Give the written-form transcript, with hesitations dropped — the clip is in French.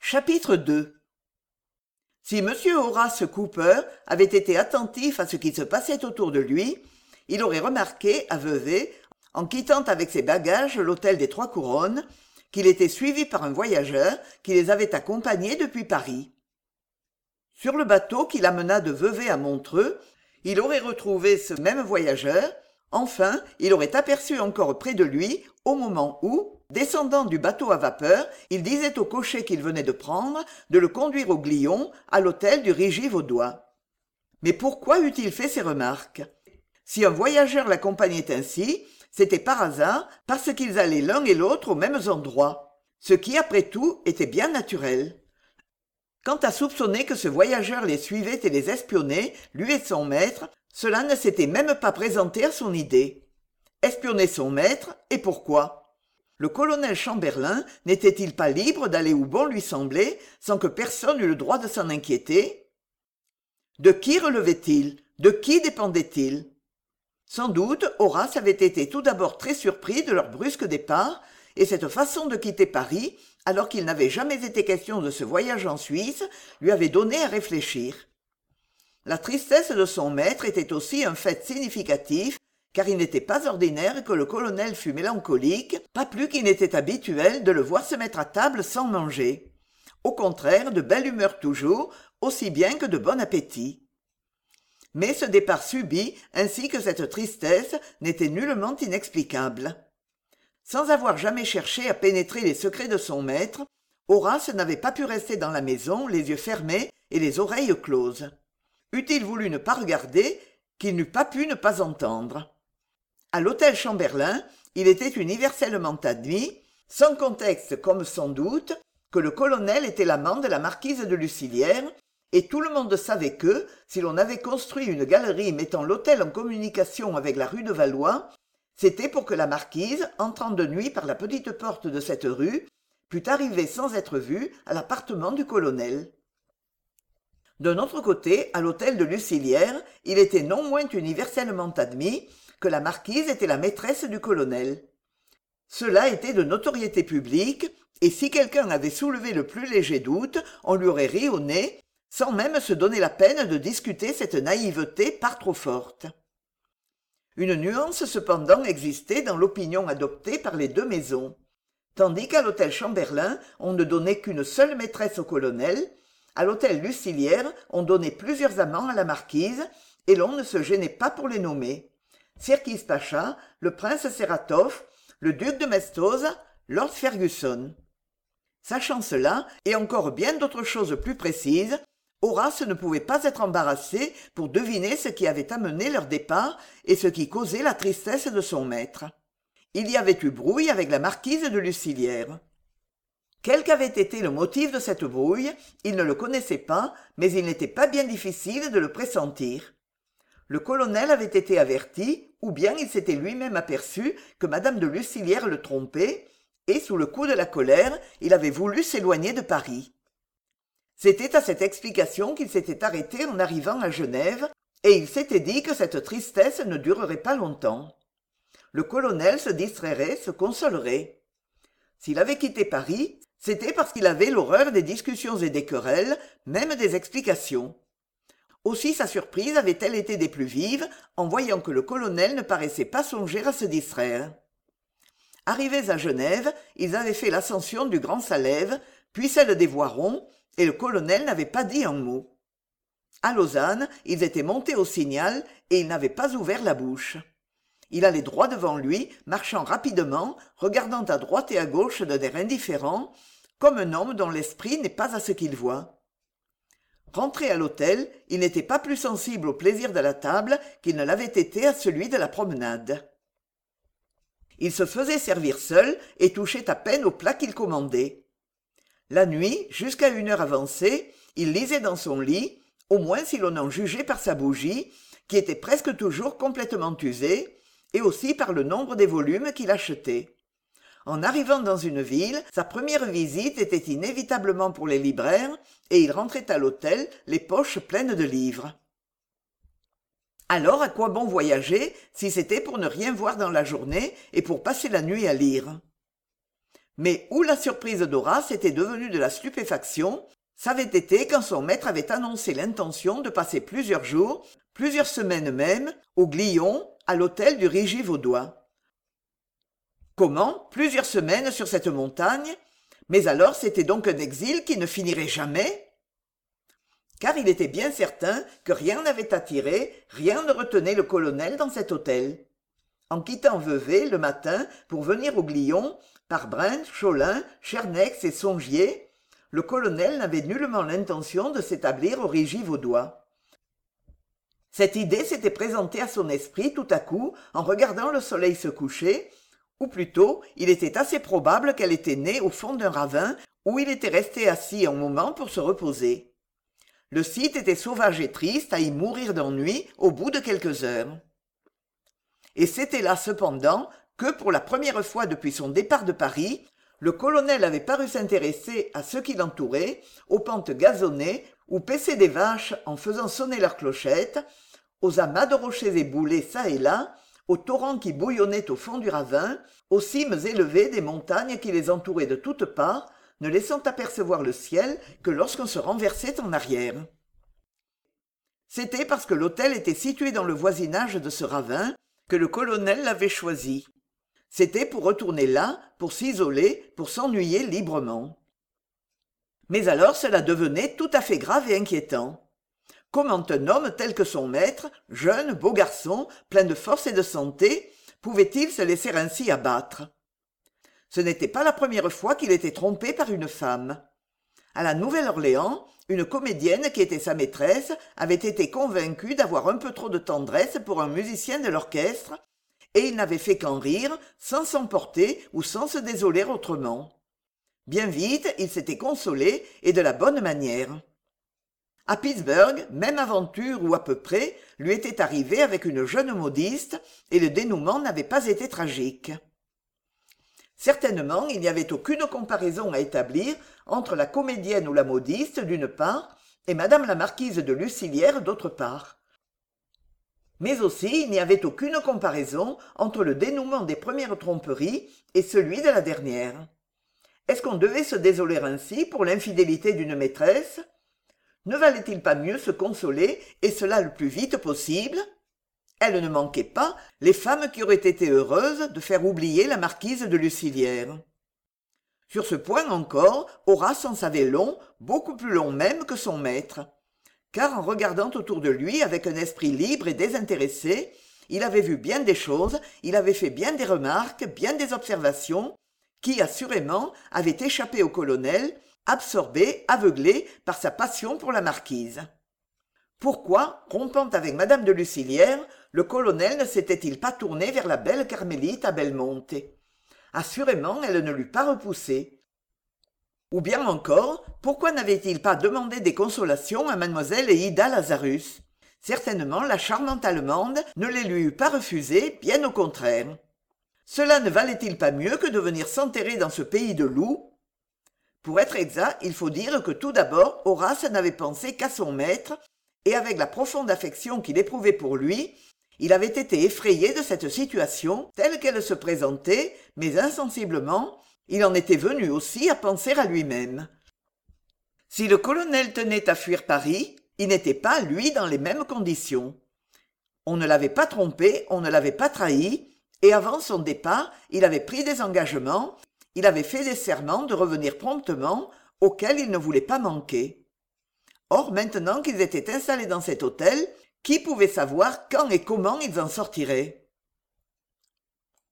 Chapitre 2. Si M. Horace Cooper avait été attentif à ce qui se passait autour de lui, il aurait remarqué à Vevey, en quittant avec ses bagages l'hôtel des Trois Couronnes, qu'il était suivi par un voyageur qui les avait accompagnés depuis Paris. Sur le bateau qui l'amena de Vevey à Montreux, il aurait retrouvé ce même voyageur. Enfin, il aurait aperçu encore près de lui, au moment où, descendant du bateau à vapeur, il disait au cocher qu'il venait de prendre de le conduire au Glion, à l'hôtel du Régis-Vaudois. Mais pourquoi eût-il fait ces remarques? Si un voyageur l'accompagnait ainsi, c'était par hasard, parce qu'ils allaient l'un et l'autre aux mêmes endroits, ce qui, après tout, était bien naturel. Quant à soupçonner que ce voyageur les suivait et les espionnait, lui et son maître, cela ne s'était même pas présenté à son idée. Espionner son maître, et pourquoi? Le colonel Chamberlain n'était-il pas libre d'aller où bon lui semblait, sans que personne eût le droit de s'en inquiéter? De qui relevait-il? De qui dépendait-il? Sans doute, Horace avait été tout d'abord très surpris de leur brusque départ, et cette façon de quitter Paris, alors qu'il n'avait jamais été question de ce voyage en Suisse, lui avait donné à réfléchir. La tristesse de son maître était aussi un fait significatif, car il n'était pas ordinaire que le colonel fût mélancolique, pas plus qu'il n'était habituel de le voir se mettre à table sans manger. Au contraire, de belle humeur toujours, aussi bien que de bon appétit. Mais ce départ subit, ainsi que cette tristesse, n'était nullement inexplicable. Sans avoir jamais cherché à pénétrer les secrets de son maître, Horace n'avait pas pu rester dans la maison, les yeux fermés et les oreilles closes. Eût-il voulu ne pas regarder, qu'il n'eût pas pu ne pas entendre. À l'hôtel Chamberlain, il était universellement admis, sans contexte comme sans doute, que le colonel était l'amant de la marquise de Lucilière, et tout le monde savait que, si l'on avait construit une galerie mettant l'hôtel en communication avec la rue de Valois, c'était pour que la marquise, entrant de nuit par la petite porte de cette rue, pût arriver sans être vue à l'appartement du colonel. D'un autre côté, à l'hôtel de Lucilière, il était non moins universellement admis que la marquise était la maîtresse du colonel. Cela était de notoriété publique, et si quelqu'un avait soulevé le plus léger doute, on lui aurait ri au nez, sans même se donner la peine de discuter cette naïveté par trop forte. Une nuance cependant existait dans l'opinion adoptée par les deux maisons. Tandis qu'à l'hôtel Chamberlain, on ne donnait qu'une seule maîtresse au colonel, à l'hôtel Lucilière, on donnait plusieurs amants à la marquise, et l'on ne se gênait pas pour les nommer. Sirkis Pacha, le prince Seratov, le duc de Mestosa, Lord Fergusson. Sachant cela, et encore bien d'autres choses plus précises, Horace ne pouvait pas être embarrassé pour deviner ce qui avait amené leur départ et ce qui causait la tristesse de son maître. Il y avait eu brouille avec la marquise de Lucilière. Quel qu'avait été le motif de cette brouille, il ne le connaissait pas, mais il n'était pas bien difficile de le pressentir. Le colonel avait été averti, ou bien il s'était lui-même aperçu que madame de Lucilière le trompait, et sous le coup de la colère, il avait voulu s'éloigner de Paris. C'était à cette explication qu'il s'était arrêté en arrivant à Genève, et il s'était dit que cette tristesse ne durerait pas longtemps. Le colonel se distrairait, se consolerait. S'il avait quitté Paris, c'était parce qu'il avait l'horreur des discussions et des querelles, même des explications. Aussi sa surprise avait-elle été des plus vives en voyant que le colonel ne paraissait pas songer à se distraire. Arrivés à Genève, ils avaient fait l'ascension du Grand Salève, puis celle des Voirons, et le colonel n'avait pas dit un mot. À Lausanne, ils étaient montés au Signal et il n'avait pas ouvert la bouche. Il allait droit devant lui, marchant rapidement, regardant à droite et à gauche d'un air indifférent, comme un homme dont l'esprit n'est pas à ce qu'il voit. Rentré à l'hôtel, il n'était pas plus sensible au plaisir de la table qu'il ne l'avait été à celui de la promenade. Il se faisait servir seul et touchait à peine au plat qu'il commandait. La nuit, jusqu'à une heure avancée, il lisait dans son lit, au moins si l'on en jugeait par sa bougie, qui était presque toujours complètement usée, et aussi par le nombre des volumes qu'il achetait. En arrivant dans une ville, sa première visite était inévitablement pour les libraires, et il rentrait à l'hôtel les poches pleines de livres. Alors à quoi bon voyager si c'était pour ne rien voir dans la journée et pour passer la nuit à lire? Mais où la surprise d'Horace était devenue de la stupéfaction, ç'avait été quand son maître avait annoncé l'intention de passer plusieurs jours, plusieurs semaines même, au Glion, à l'hôtel du Régis vaudois. Comment, plusieurs semaines sur cette montagne? Mais alors c'était donc un exil qui ne finirait jamais? Car il était bien certain que rien n'avait attiré, rien ne retenait le colonel dans cet hôtel. En quittant Vevey le matin pour venir au Glion, par Brent, Cholin, Chernex et Songier, le colonel n'avait nullement l'intention de s'établir au Régis vaudois. Cette idée s'était présentée à son esprit tout à coup en regardant le soleil se coucher, ou plutôt il était assez probable qu'elle était née au fond d'un ravin où il était resté assis un moment pour se reposer. Le site était sauvage et triste à y mourir d'ennui au bout de quelques heures. Et c'était là cependant que, pour la première fois depuis son départ de Paris, le colonel avait paru s'intéresser à ce qui l'entourait, aux pentes gazonnées où paissaient des vaches en faisant sonner leurs clochettes, aux amas de rochers éboulés çà et là, aux torrents qui bouillonnaient au fond du ravin, aux cimes élevées des montagnes qui les entouraient de toutes parts, ne laissant apercevoir le ciel que lorsqu'on se renversait en arrière. C'était parce que l'hôtel était situé dans le voisinage de ce ravin que le colonel l'avait choisi. C'était pour retourner là, pour s'isoler, pour s'ennuyer librement. Mais alors cela devenait tout à fait grave et inquiétant. Comment un homme tel que son maître, jeune, beau garçon, plein de force et de santé, pouvait-il se laisser ainsi abattre? Ce n'était pas la première fois qu'il était trompé par une femme. À la Nouvelle-Orléans, une comédienne qui était sa maîtresse avait été convaincue d'avoir un peu trop de tendresse pour un musicien de l'orchestre, et il n'avait fait qu'en rire, sans s'emporter ou sans se désoler autrement. Bien vite, il s'était consolé, et de la bonne manière. À Pittsburgh, même aventure ou à peu près, lui était arrivée avec une jeune modiste, et le dénouement n'avait pas été tragique. Certainement, il n'y avait aucune comparaison à établir entre la comédienne ou la modiste, d'une part, et madame la marquise de Lucilière, d'autre part. Mais aussi, il n'y avait aucune comparaison entre le dénouement des premières tromperies et celui de la dernière. Est-ce qu'on devait se désoler ainsi pour l'infidélité d'une maîtresse? Ne valait-il pas mieux se consoler, et cela le plus vite possible? Elle ne manquait pas les femmes qui auraient été heureuses de faire oublier la marquise de Lucilière. Sur ce point encore, Horace en savait long, beaucoup plus long même que son maître, car en regardant autour de lui avec un esprit libre et désintéressé, il avait vu bien des choses, il avait fait bien des remarques, bien des observations, qui assurément avaient échappé au colonel, absorbé, aveuglé par sa passion pour la marquise. Pourquoi, rompant avec madame de Lucilière, le colonel ne s'était-il pas tourné vers la belle Carmélite à Belmonte? Assurément, elle ne l'eût pas repoussé. Ou bien encore, pourquoi n'avait-il pas demandé des consolations à mademoiselle Ida Lazarus? Certainement, la charmante Allemande ne les lui eût pas refusées, bien au contraire. Cela ne valait-il pas mieux que de venir s'enterrer dans ce pays de loups? Pour être exact, il faut dire que tout d'abord, Horace n'avait pensé qu'à son maître, et avec la profonde affection qu'il éprouvait pour lui, il avait été effrayé de cette situation telle qu'elle se présentait, mais insensiblement, il en était venu aussi à penser à lui-même. Si le colonel tenait à fuir Paris, il n'était pas, lui, dans les mêmes conditions. On ne l'avait pas trompé, on ne l'avait pas trahi, et avant son départ, il avait pris des engagements, il avait fait des serments de revenir promptement, auxquels il ne voulait pas manquer. Or, maintenant qu'ils étaient installés dans cet hôtel, qui pouvait savoir quand et comment ils en sortiraient?